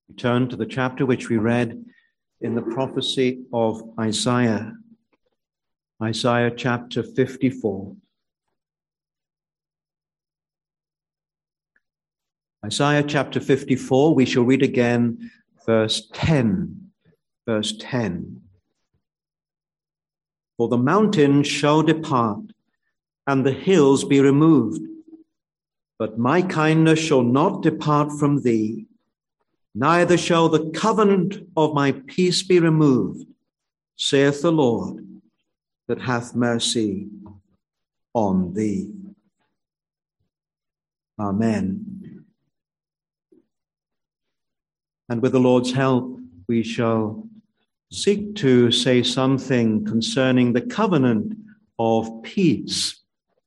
Turn to the chapter which we read in the prophecy of Isaiah, Isaiah chapter 54. Isaiah chapter 54, we shall read again verse 10. Verse 10. For the mountains shall depart, and the hills be removed, but my kindness shall not depart from thee, neither shall the covenant of my peace be removed, saith the Lord, that hath mercy on thee. Amen. And with the Lord's help, we shall seek to say something concerning the covenant of peace.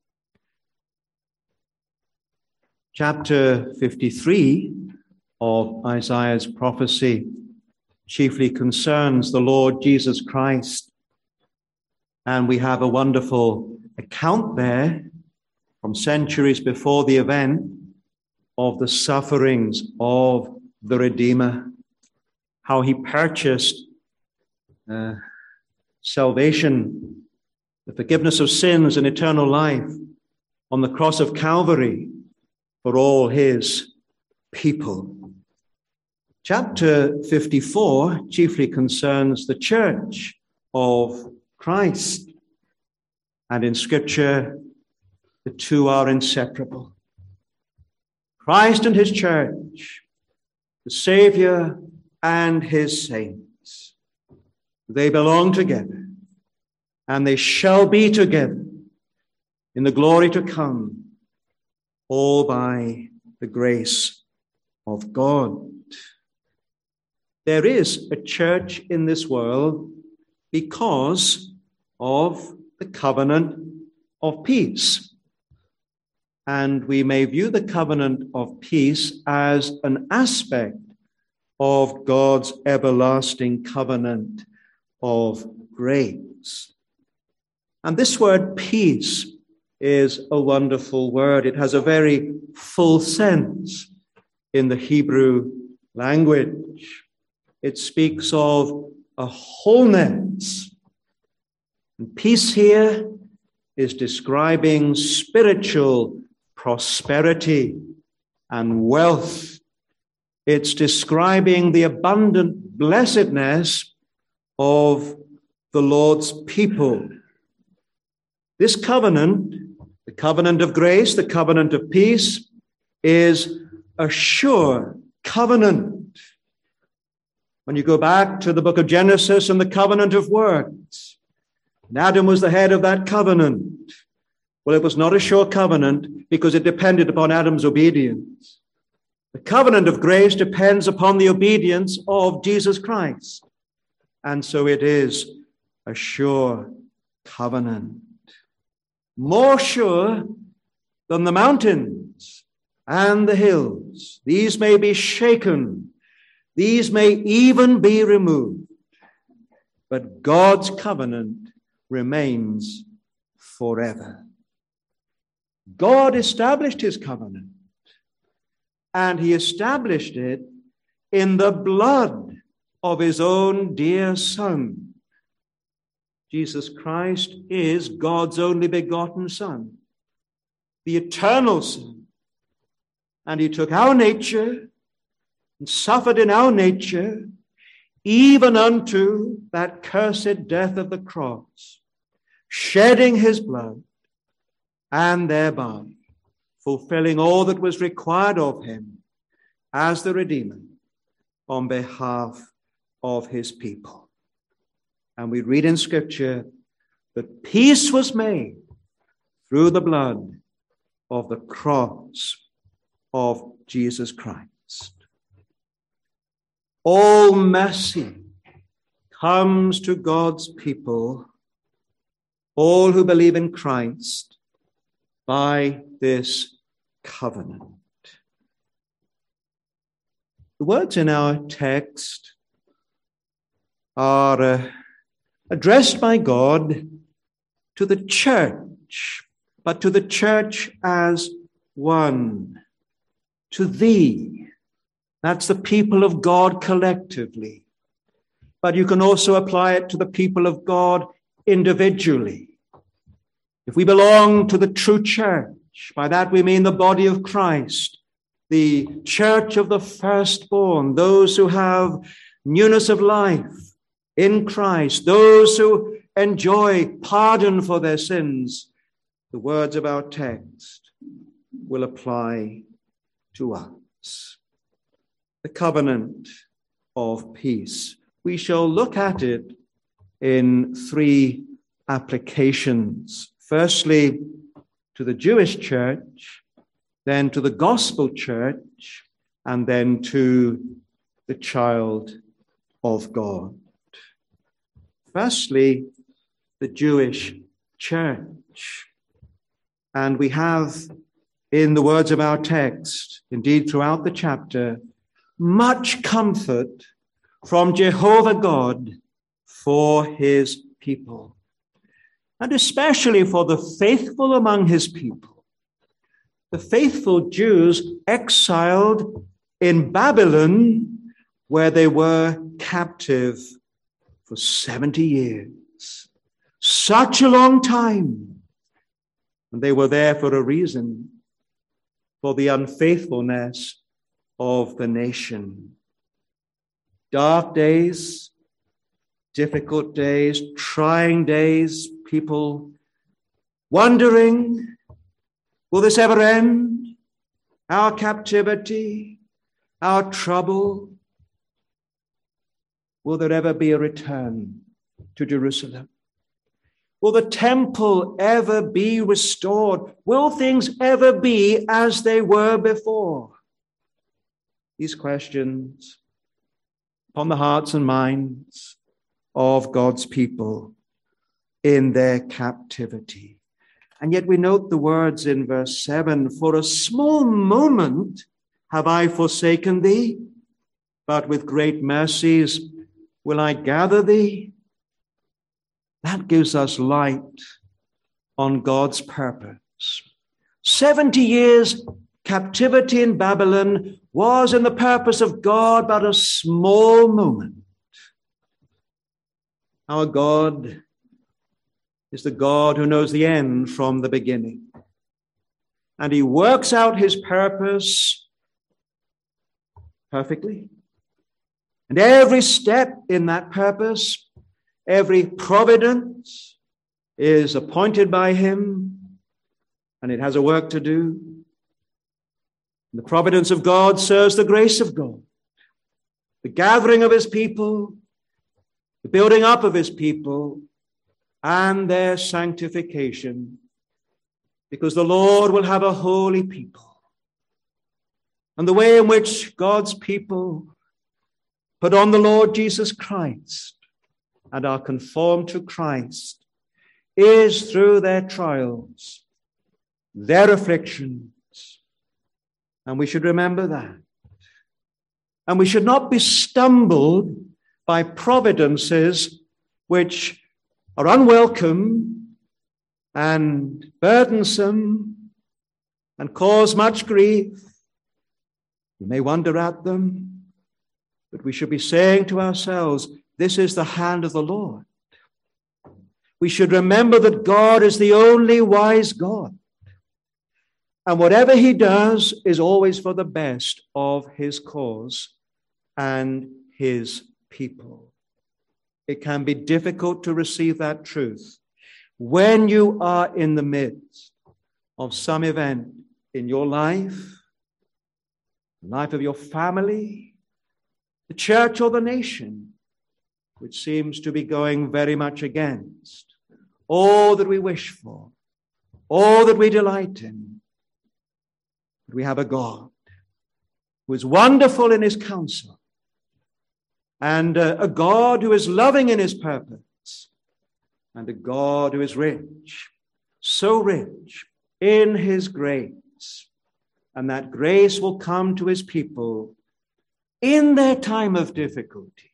Chapter 53 of Isaiah's prophecy chiefly concerns the Lord Jesus Christ. And we have a wonderful account there from centuries before the event of the sufferings of the Redeemer, how he purchased salvation, the forgiveness of sins and eternal life on the cross of Calvary for all his people. Chapter 54 chiefly concerns the church of Christ. And in Scripture, the two are inseparable. Christ and his church, the Savior and his saints. They belong together, and they shall be together in the glory to come, all by the grace of God. There is a church in this world because of the covenant of peace. And we may view the covenant of peace as an aspect of God's everlasting covenant of grace. And this word peace is a wonderful word. It has a very full sense in the Hebrew language. It speaks of a wholeness. And peace here is describing spiritual prosperity and wealth. It's describing the abundant blessedness of the Lord's people. This covenant, the covenant of grace, the covenant of peace, is a sure covenant. When you go back to the book of Genesis and the covenant of works, and Adam was the head of that covenant. Well, it was not a sure covenant because it depended upon Adam's obedience. The covenant of grace depends upon the obedience of Jesus Christ. And so it is a sure covenant. More sure than the mountains and the hills. These may be shaken. These may even be removed. But God's covenant remains forever. God established his covenant, and he established it in the blood of his own dear Son. Jesus Christ is God's only begotten Son, the eternal Son. And he took our nature and suffered in our nature, even unto that cursed death of the cross, shedding his blood, and thereby fulfilling all that was required of him as the Redeemer on behalf of his people. And we read in Scripture that peace was made through the blood of the cross of Jesus Christ. All mercy comes to God's people, all who believe in Christ, by this covenant. The words in our text are addressed by God to the church, but to the church as one, to thee, That's the people of God collectively. But you can also apply it to the people of God individually. If we belong to the true church, by that we mean the body of Christ, the church of the firstborn, those who have newness of life in Christ, those who enjoy pardon for their sins, the words of our text will apply to us. The covenant of peace. We shall look at it in three applications. Firstly, to the Jewish church, then to the gospel church, and then to the child of God. Firstly, the Jewish church. And we have, in the words of our text, indeed throughout the chapter, much comfort from Jehovah God for his people, and especially for the faithful among his people, the faithful Jews exiled in Babylon, where they were captive for 70 years. Such a long time. And they were there for a reason, for the unfaithfulness of the nation. Dark days, difficult days, trying days, people wondering, will this ever end? Our captivity, our trouble. Will there ever be a return to Jerusalem? Will the temple ever be restored? Will things ever be as they were before? These questions upon the hearts and minds of God's people in their captivity. And yet we note the words in verse 7, for a small moment have I forsaken thee, but with great mercies will I gather thee. That gives us light on God's purpose. 70 years captivity in Babylon was in the purpose of God but a small moment. Our God is the God who knows the end from the beginning. And he works out his purpose perfectly. And every step in that purpose, every providence is appointed by him, and it has a work to do. The providence of God serves the grace of God, the gathering of his people, the building up of his people, and their sanctification, because the Lord will have a holy people. And the way in which God's people put on the Lord Jesus Christ and are conformed to Christ is through their trials, their afflictions. And we should remember that. And we should not be stumbled by providences which are unwelcome and burdensome and cause much grief. We may wonder at them, but we should be saying to ourselves, this is the hand of the Lord. We should remember that God is the only wise God. And whatever he does is always for the best of his cause and his people. It can be difficult to receive that truth when you are in the midst of some event in your life, the life of your family, the church or the nation, which seems to be going very much against all that we wish for, all that we delight in. We have a God who is wonderful in his counsel, and a God who is loving in his purpose, and a God who is rich, so rich in his grace, and that grace will come to his people in their time of difficulty.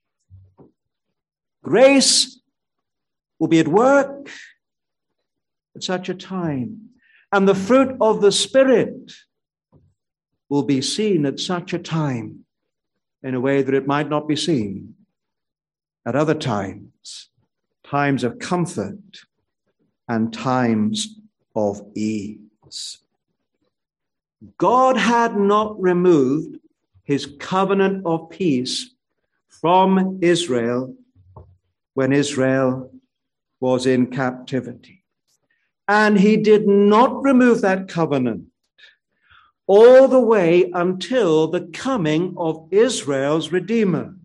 Grace will be at work at such a time, and the fruit of the Spirit will be seen at such a time in a way that it might not be seen. At other times, times of comfort and times of ease. God had not removed his covenant of peace from Israel when Israel was in captivity. And he did not remove that covenant all the way until the coming of Israel's Redeemer.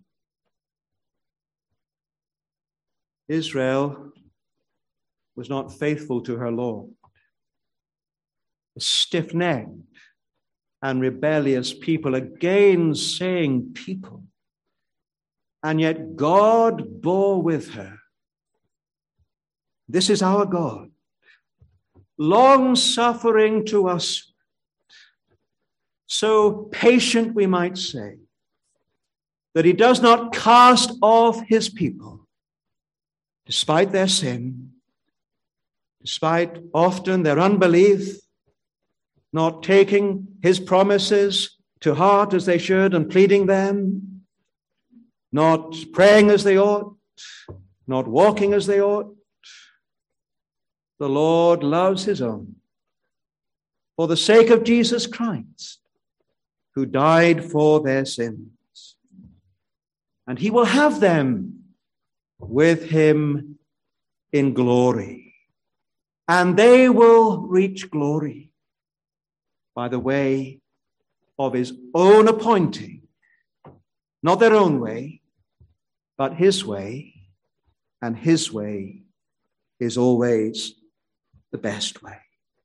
Israel was not faithful to her Lord. A stiff-necked and rebellious people, a gainsaying people. And yet God bore with her. This is our God, long-suffering to us, so patient, we might say, that he does not cast off his people, despite their sin, despite often their unbelief, not taking his promises to heart as they should and pleading them, not praying as they ought, not walking as they ought. The Lord loves his own for the sake of Jesus Christ, who died for their sins. And he will have them with him in glory. And they will reach glory by the way of his own appointing, not their own way, but his way, and his way is always the best way.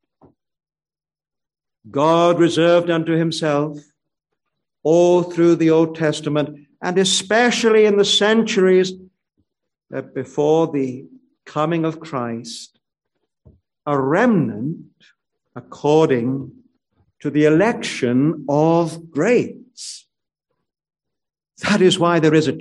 God reserved unto himself all through the Old Testament, and especially in the centuries before the coming of Christ, a remnant according to the election of grace. That is why there is a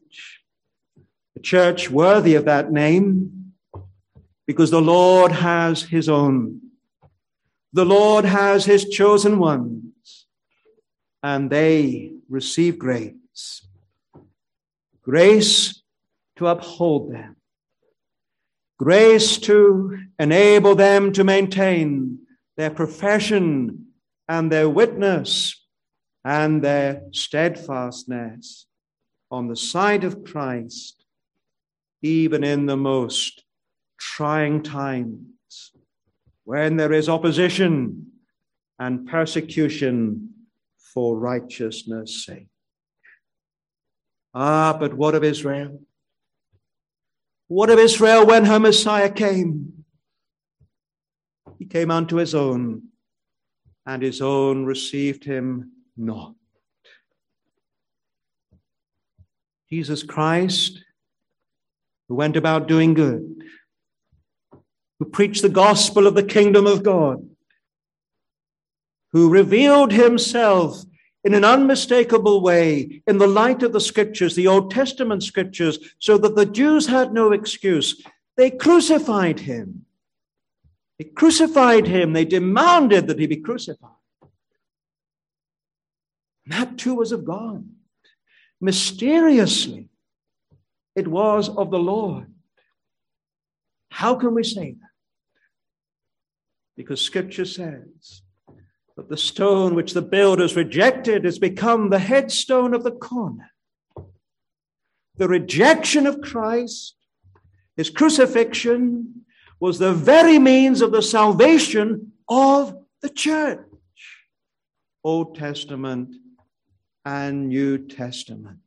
church worthy of that name, because the Lord has his own. The Lord has his chosen ones, and they receive grace. Grace to uphold them. Grace to enable them to maintain their profession and their witness and their steadfastness on the side of Christ, even in the most trying times, when there is opposition and persecution for righteousness' sake. But what of Israel? What of Israel when her Messiah came? He came unto his own, and his own received him not. Jesus Christ, who went about doing good, who preached the gospel of the kingdom of God, who revealed himself in an unmistakable way in the light of the scriptures, the Old Testament scriptures, so that the Jews had no excuse. They crucified him. They crucified him. They demanded that he be crucified. And that too was of God. Mysteriously, it was of the Lord. How can we say that? Because Scripture says that the stone which the builders rejected has become the headstone of the corner. The rejection of Christ, his crucifixion, was the very means of the salvation of the church. Old Testament and New Testament.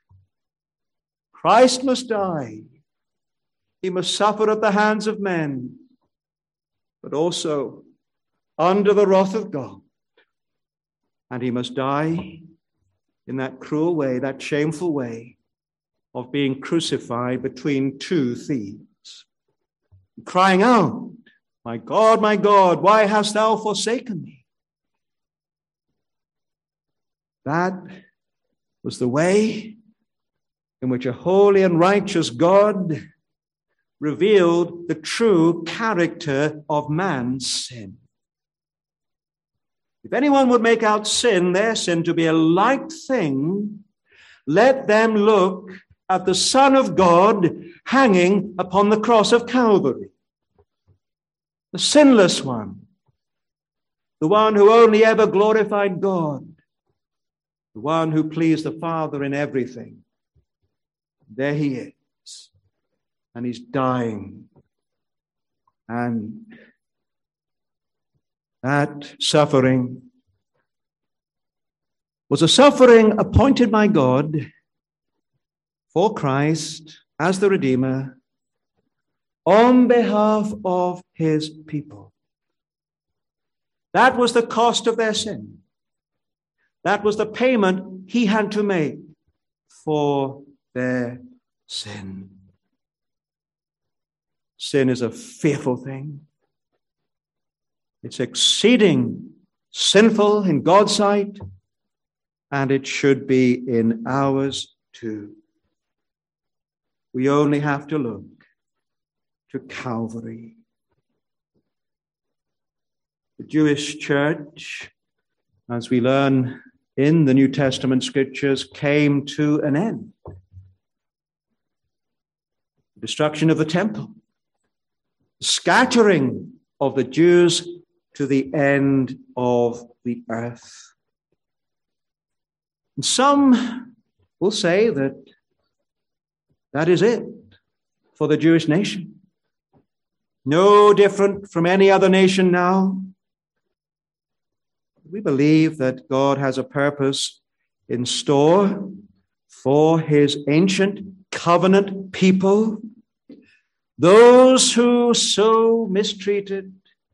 Christ must die. He must suffer at the hands of men, but also under the wrath of God. And he must die in that cruel way, that shameful way of being crucified between two thieves, crying out, my God, why hast thou forsaken me? That was the way in which a holy and righteous God revealed the true character of man's sin. If anyone would make out sin, their sin, to be a light thing let them look at the Son of God hanging upon the cross of Calvary. The sinless one, the one who only ever glorified God, the one who pleased the Father in everything. There he is, and he's dying. And that suffering was a suffering appointed by God for Christ as the Redeemer on behalf of his people. That was the cost of their sin. That was the payment he had to make for their sin. Sin is a fearful thing. It's exceeding sinful in God's sight, and it should be in ours too. We only have to look to Calvary. The Jewish church, as we learn in the New Testament scriptures, came to an end. The destruction of the temple, the scattering of the Jews to the end of the earth. And some will say that that is it for the Jewish nation. No different from any other nation now. We believe that God has a purpose in store for his ancient covenant people, those who so mistreated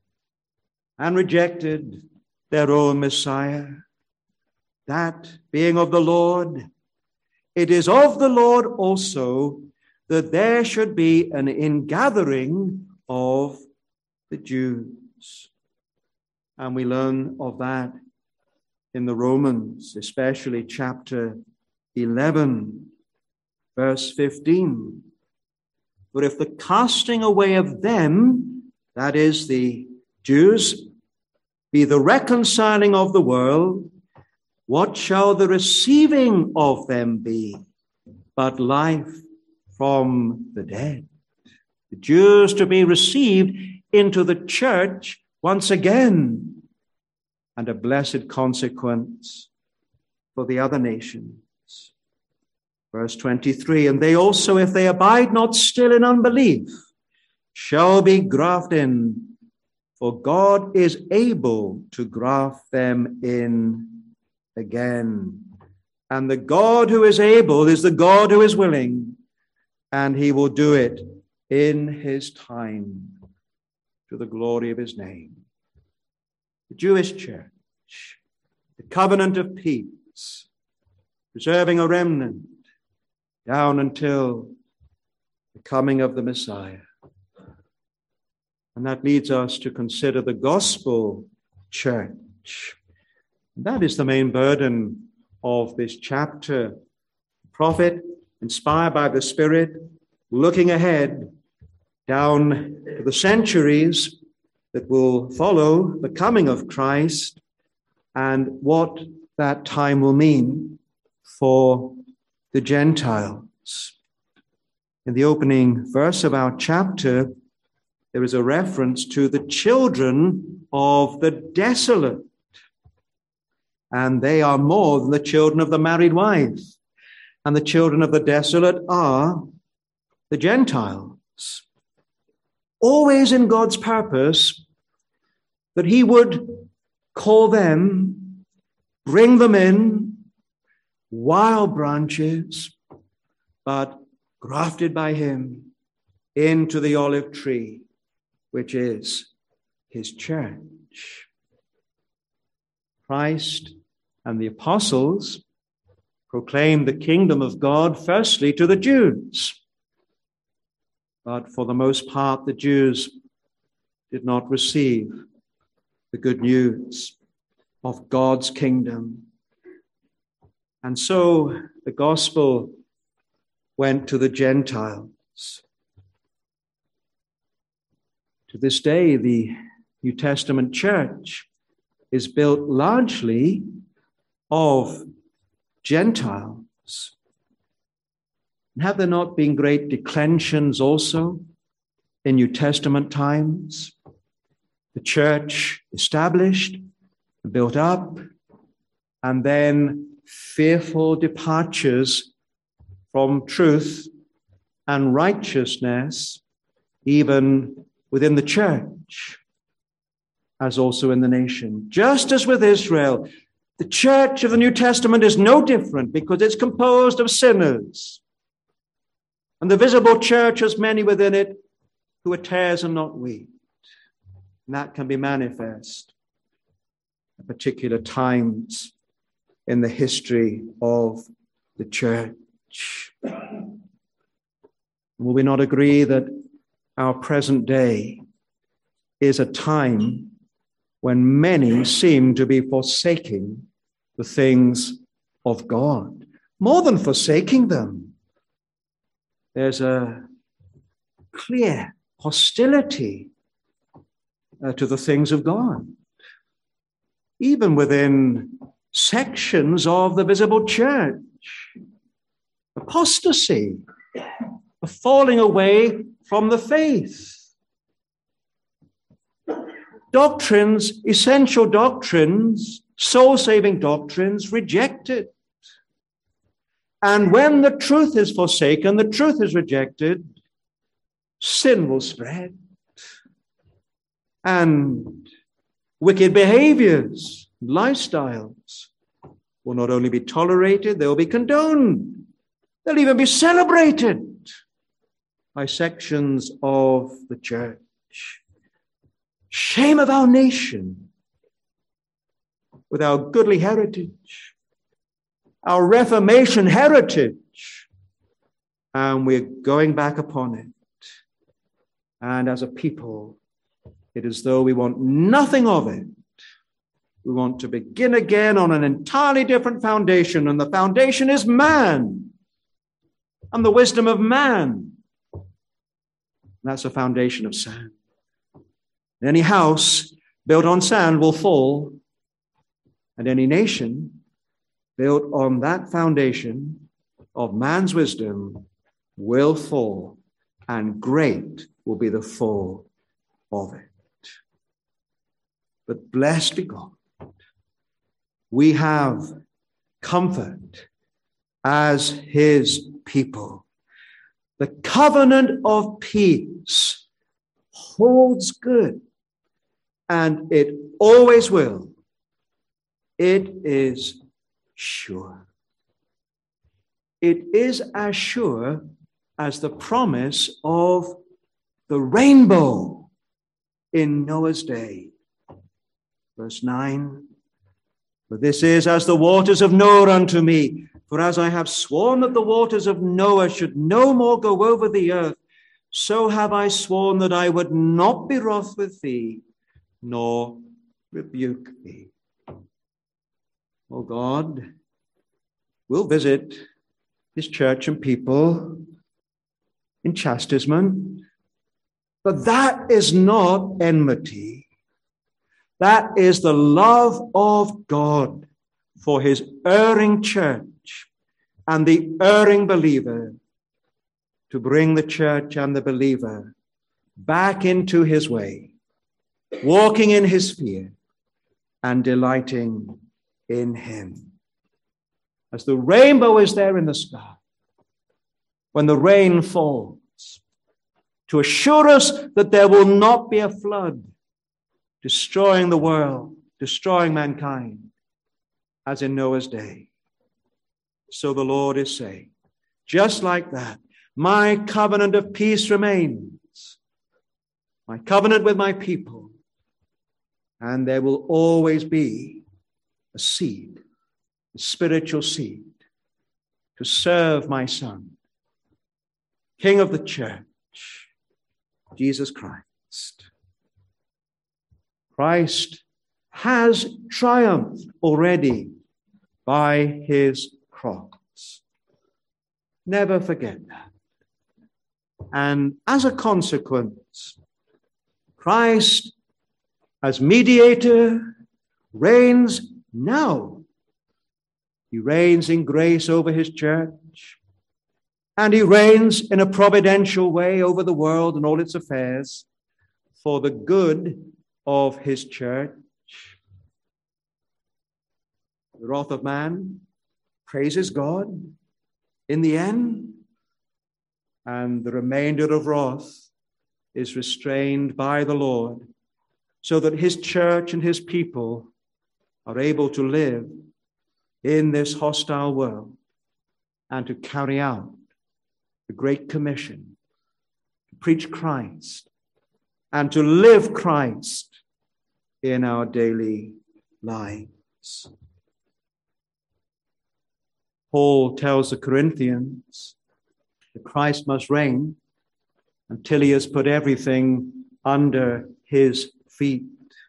and rejected their own Messiah. That being of the Lord, it is of the Lord also that there should be an ingathering of the Jews. And we learn of that in the Romans, especially chapter 11, verse 15. For if the casting away of them, that is the Jews, be the reconciling of the world, what shall the receiving of them be but life from the dead? The Jews to be received into the church once again, and a blessed consequence for the other nations. Verse 23, and they also, if they abide not still in unbelief, shall be grafted in, for God is able to graft them in again. And the God who is able is the God who is willing, and he will do it in his time to the glory of his name. The Jewish church, the covenant of peace, preserving a remnant down until the coming of the Messiah. And that leads us to consider the gospel church. That is the main burden of this chapter. The prophet, inspired by the Spirit, looking ahead down to the centuries that will follow the coming of Christ and what that time will mean for the Gentiles. In the opening verse of our chapter, there is a reference to the children of the desolate. And they are more than the children of the married wife. And the children of the desolate are the Gentiles. Always in God's purpose that he would call them, bring them in, wild branches, but grafted by him into the olive tree, which is his church. Christ and the apostles proclaimed the kingdom of God firstly to the Jews. But for the most part, the Jews did not receive the good news of God's kingdom. And so the gospel went to the Gentiles. To this day, the New Testament church is built largely of Gentiles. And have there not been great declensions also in New Testament times? The church established, built up, and then fearful departures from truth and righteousness, even within the church, as also in the nation. Just as with Israel, the church of the New Testament is no different because it's composed of sinners. And the visible church has many within it who are tares and not wheat. And that can be manifest at particular times in the history of the church. Will we not agree that our present day is a time when many seem to be forsaking the things of God? More than forsaking them, there's a clear hostility to the things of God, even within sections of the visible church. Apostasy, a falling away from the faith. Doctrines, essential doctrines, soul-saving doctrines rejected. And when the truth is forsaken, the truth is rejected, sin will spread. And wicked behaviors, lifestyles will not only be tolerated, they will be condoned. They'll even be celebrated by sections of the church. Shame of our nation with our goodly heritage, our Reformation heritage, and we're going back upon it. And as a people, it is though we want nothing of it. We want to begin again on an entirely different foundation, and the foundation is man and the wisdom of man. And that's a foundation of sand. Any house built on sand will fall, and any nation built on that foundation of man's wisdom will fall, and great will be the fall of it. But blessed be God, we have comfort as his people. The covenant of peace holds good, and it always will. It is sure. It is as sure as the promise of the rainbow in Noah's day. Verse 9, for this is as the waters of Noah unto me. For as I have sworn that the waters of Noah should no more go over the earth, so have I sworn that I would not be wroth with thee, nor rebuke thee. Oh, God will visit his church and people in chastisement, but that is not enmity. That is the love of God for his erring church and the erring believer, to bring the church and the believer back into his way, walking in his fear and delighting in him. As the rainbow is there in the sky, when the rain falls, to assure us that there will not be a flood destroying the world, destroying mankind, as in Noah's day. So the Lord is saying, just like that, my covenant of peace remains, my covenant with my people, and there will always be a seed, a spiritual seed, to serve my Son, King of the church, Jesus Christ. Christ has triumphed already by his cross. Never forget that. And as a consequence, Christ, as mediator, reigns now. He reigns in grace over his church. And he reigns in a providential way over the world and all its affairs for the good of his church. The wrath of man praises God in the end, and the remainder of wrath is restrained by the Lord, so that his church and his people are able to live in this hostile world and to carry out the Great Commission, to preach Christ and to live Christ in our daily lives. Paul tells the Corinthians that Christ must reign until he has put everything under his feet,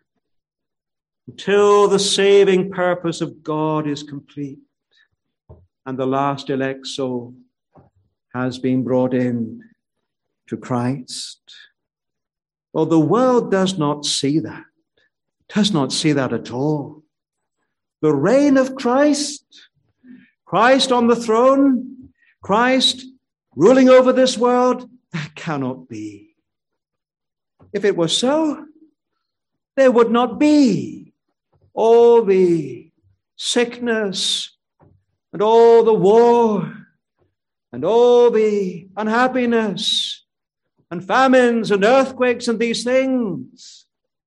until the saving purpose of God is complete and the last elect soul has been brought in to Christ. Well, the world does not see that, at all. The reign of Christ, Christ on the throne, Christ ruling over this world, that cannot be. If it were so, there would not be all the sickness and all the war and all the unhappiness and famines and earthquakes and these things.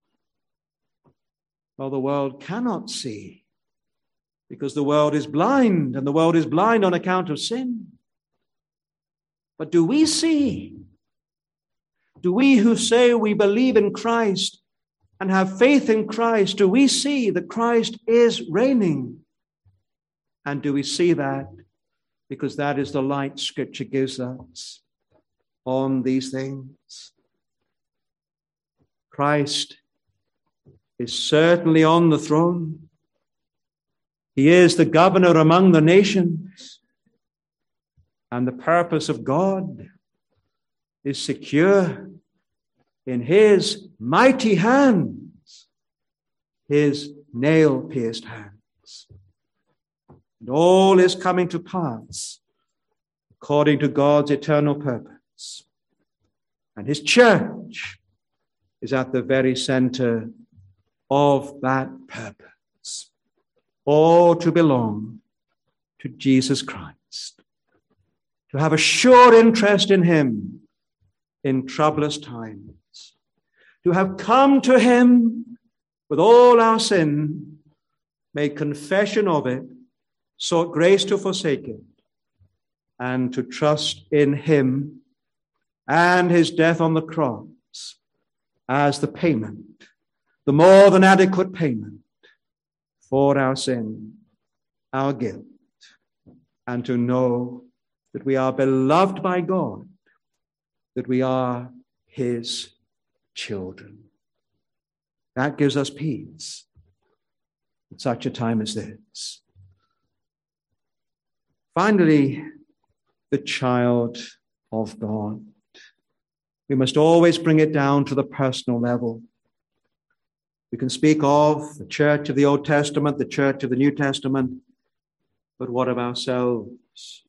Well, the world cannot see because the world is blind, and the world is blind on account of sin. But do we see? Do we who say we believe in Christ and have faith in Christ, do we see that Christ is reigning? And do we see that because that is the light Scripture gives us on these things? Christ is certainly on the throne. He is the governor among the nations. And the purpose of God is secure in his mighty hands, his nail-pierced hands. And all is coming to pass according to God's eternal purpose. And his church is at the very center of that purpose. All to belong to Jesus Christ, to have a sure interest in him in troublous times, to have come to him with all our sin, made confession of it, sought grace to forsake it, and to trust in him and his death on the cross as the payment, the more than adequate payment for our sin, our guilt, and to know that we are beloved by God, that we are his children. That gives us peace at such a time as this. Finally, the child of God. We must always bring it down to the personal level. We can speak of the church of the Old Testament, the church of the New Testament, but what of ourselves?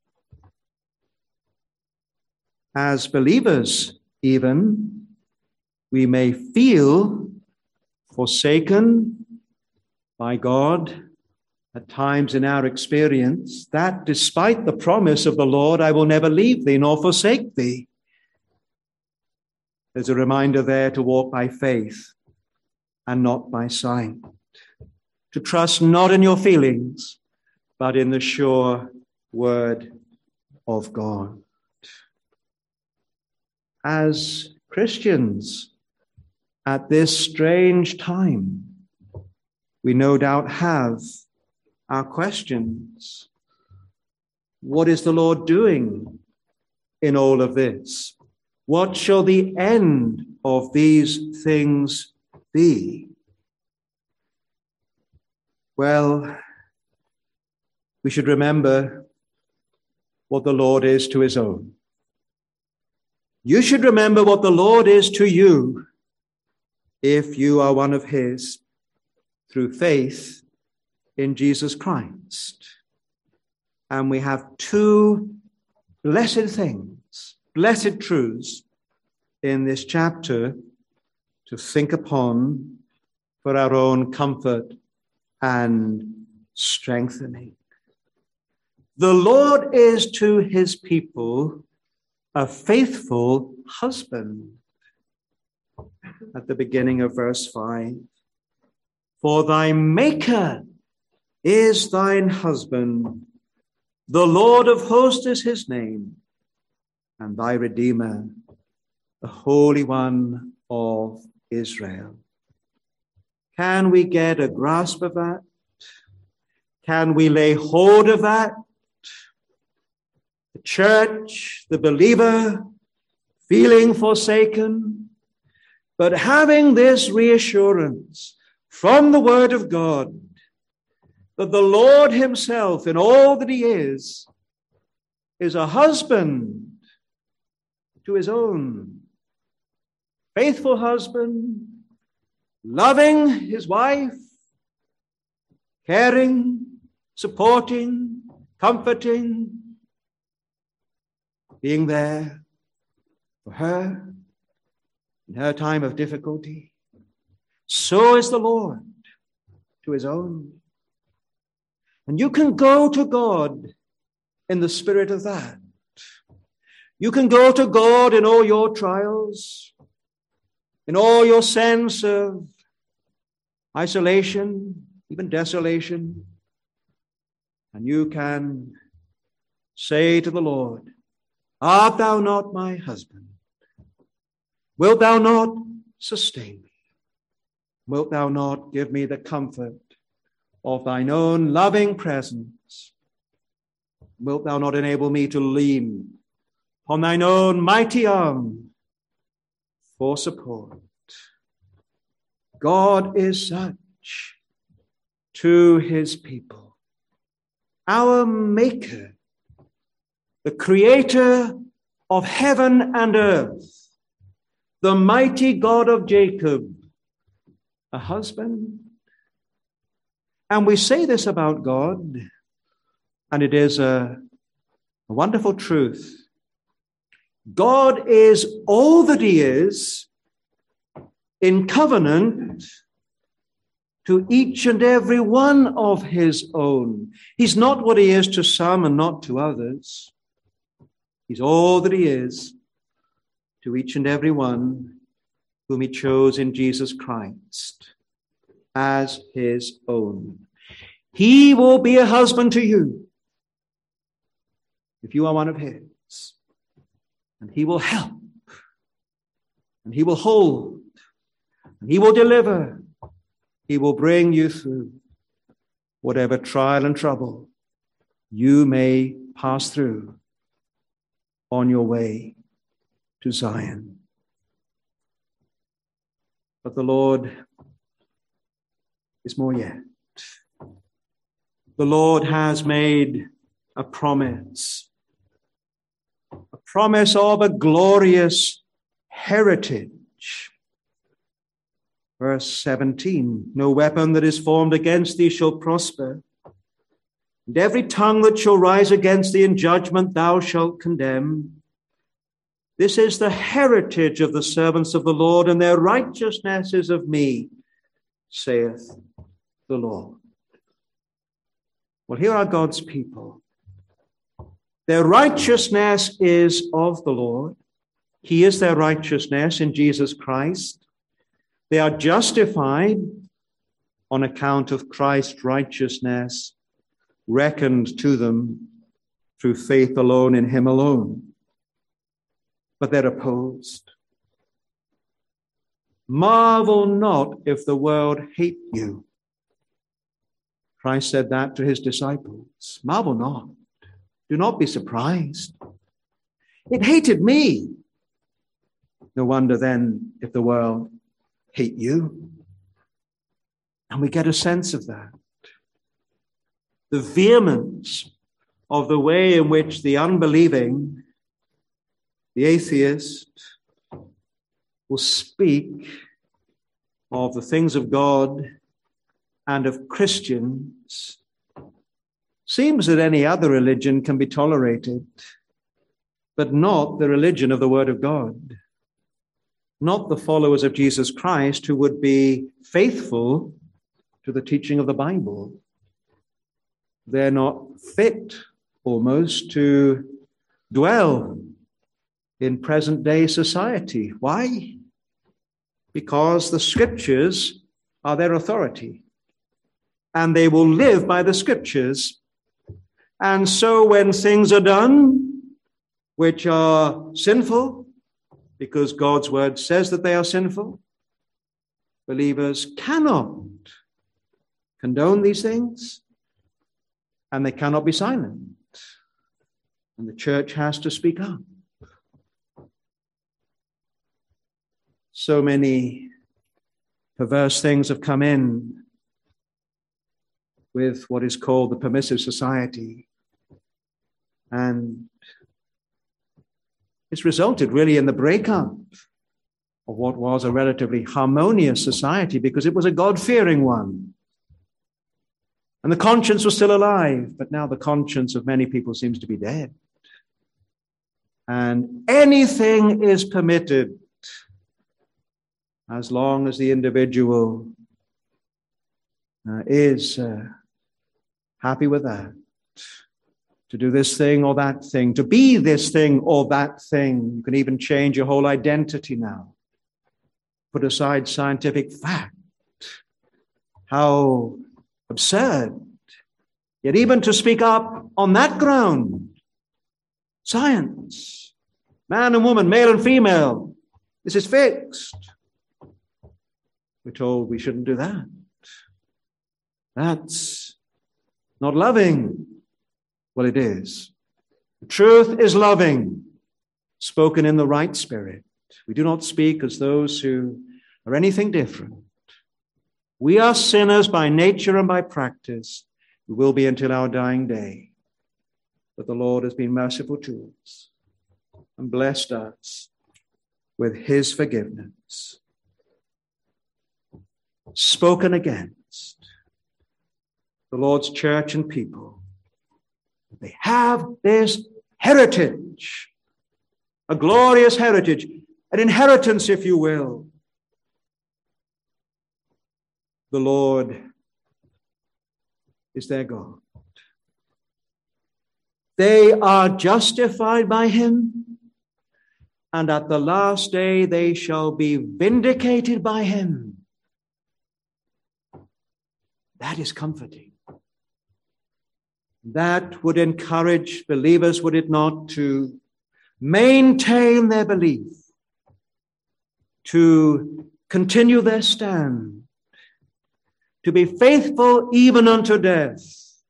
As believers, even, we may feel forsaken by God at times in our experience, that despite the promise of the Lord, I will never leave thee nor forsake thee. There's a reminder there to walk by faith and not by sight, to trust not in your feelings, but in the sure word of God. As Christians at this strange time, we no doubt have our questions. What is the Lord doing in all of this? What shall the end of these things be? Well, we should remember what the Lord is to his own. You should remember what the Lord is to you if you are one of his through faith in Jesus Christ. And we have two blessed things, blessed truths in this chapter to think upon for our own comfort and strengthening. The Lord is to his people a faithful husband. At the beginning of verse 5, for thy Maker is thine husband, the Lord of hosts is his name, and thy Redeemer, the Holy One of Israel. Can we get a grasp of that? Can we lay hold of that? The church, the believer, feeling forsaken, but having this reassurance from the Word of God that the Lord himself, in all that he is a husband to his own, faithful husband, loving his wife, caring, supporting, comforting, being there for her in her time of difficulty. So is the Lord to his own. And you can go to God in the spirit of that. You can go to God in all your trials, in all your sense of isolation, even desolation. And you can say to the Lord, art thou not my husband? Wilt thou not sustain me? Wilt thou not give me the comfort of thine own loving presence? Wilt thou not enable me to lean on thine own mighty arm for support? God is such to his people. Our Maker, the Creator of heaven and earth, the mighty God of Jacob, a husband. And we say this about God, and it is a wonderful truth. God is all that he is in covenant to each and every one of his own. He's not what he is to some and not to others. He's all that he is to each and every one whom he chose in Jesus Christ as his own. He will be a husband to you if you are one of his. And he will help. And he will hold. And he will deliver. He will bring you through whatever trial and trouble you may pass through on your way to Zion. But the Lord is more yet. The Lord has made a promise of a glorious heritage. Verse 17, no weapon that is formed against thee shall prosper, and every tongue that shall rise against thee in judgment thou shalt condemn. This is the heritage of the servants of the Lord, and their righteousness is of me, saith the Lord. Well, here are God's people. Their righteousness is of the Lord. He is their righteousness in Jesus Christ. They are justified on account of Christ's righteousness reckoned to them through faith alone in him alone. But they're opposed. Marvel not if the world hate you. Christ said that to his disciples. Marvel not. Do not be surprised. It hated me. No wonder then if the world hate you. And we get a sense of that. The vehemence of the way in which the unbelieving, the atheist, will speak of the things of God and of Christians seems that any other religion can be tolerated. but not the religion of the Word of God. Not the followers of Jesus Christ who would be faithful to the teaching of the Bible. They're not fit almost to dwell in present-day society. Why? Because the Scriptures are their authority, and they will live by the Scriptures. And so when things are done which are sinful, because God's word says that they are sinful, believers cannot condone these things, and they cannot be silent. And the church has to speak up. So many perverse things have come in with what is called the permissive society. And it's resulted really in the breakup of what was a relatively harmonious society, because it was a God-fearing one. And the conscience was still alive, but now the conscience of many people seems to be dead. And anything is permitted as long as the individual is happy with that. To do this thing or that thing, to be this thing or that thing. You can even change your whole identity now. Put aside scientific fact. How absurd. Yet even to speak up on that ground, science, man and woman, male and female, this is fixed. We're told we shouldn't do that. That's not loving. Well, it is. The truth is loving, spoken in the right spirit. We do not speak as those who are anything different. We are sinners by nature and by practice. We will be until our dying day. But the Lord has been merciful to us and blessed us with his forgiveness. Spoken against the Lord's church and people. They have this heritage, a glorious heritage, an inheritance, if you will. The Lord is their God. They are justified by him, and at the last day they shall be vindicated by him. That is comforting. That would encourage believers, would it not, to maintain their belief, to continue their stand, to be faithful even unto death.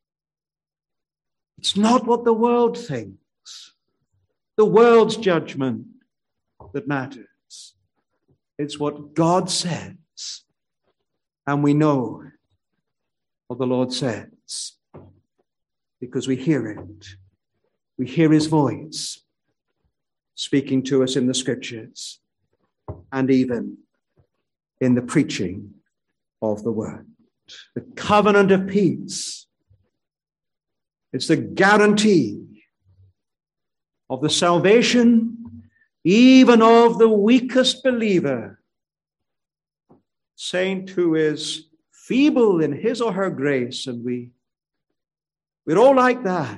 It's not what the world thinks, the world's judgment that matters. It's what God says, and we know what the Lord says. Because we hear it. We hear his voice speaking to us in the Scriptures and even in the preaching of the word. The covenant of peace. It's the guarantee of the salvation even of the weakest believer. Saint who is feeble in his or her grace, and we're all like that.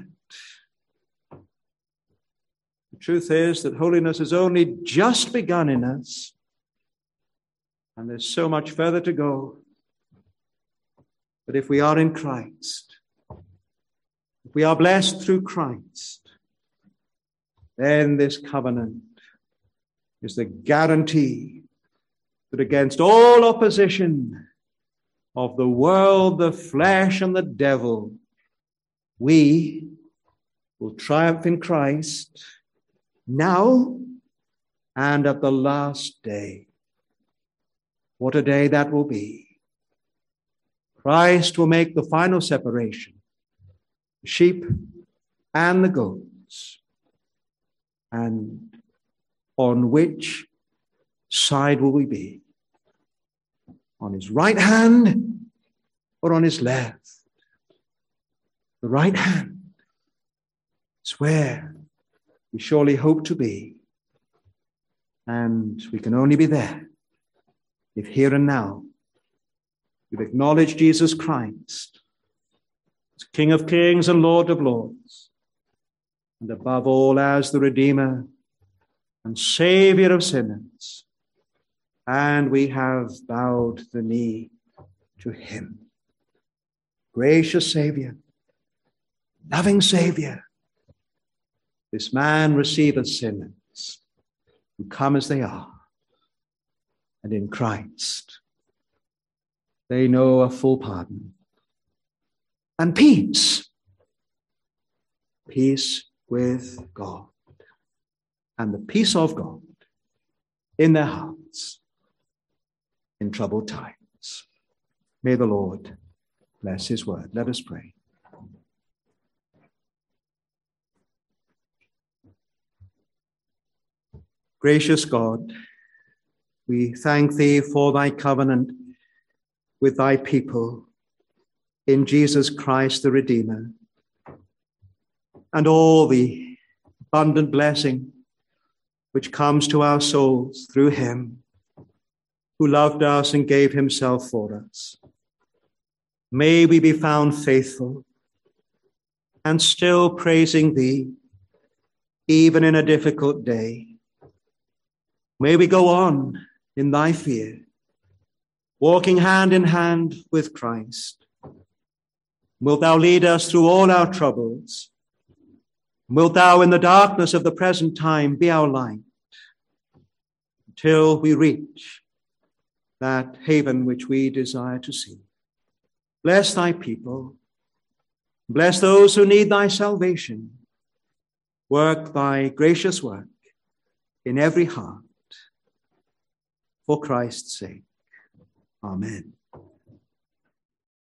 The truth is that holiness has only just begun in us, and there's so much further to go. But if we are in Christ, if we are blessed through Christ, then this covenant is the guarantee that against all opposition of the world, the flesh, and the devil, we will triumph in Christ now and at the last day. What a day that will be. Christ will make the final separation, the sheep and the goats. And on which side will we be? On his right hand or on his left? The right hand is where we surely hope to be. And we can only be there if here and now we've acknowledged Jesus Christ as King of Kings and Lord of Lords, and above all as the Redeemer and Savior of sinners. And we have bowed the knee to him. Gracious Savior, loving Savior, this man receiveth sinners who come as they are, and in Christ they know a full pardon and peace with God, and the peace of God in their hearts in troubled times. May the Lord bless his word. Let us pray. Gracious God, we thank thee for thy covenant with thy people in Jesus Christ the Redeemer, and all the abundant blessing which comes to our souls through him who loved us and gave himself for us. May we be found faithful and still praising thee, even in a difficult day. May we go on in thy fear, walking hand in hand with Christ. Wilt thou lead us through all our troubles? Wilt thou in the darkness of the present time be our light until we reach that haven which we desire to see? Bless thy people. Bless those who need thy salvation. Work thy gracious work in every heart. For Christ's sake. Amen.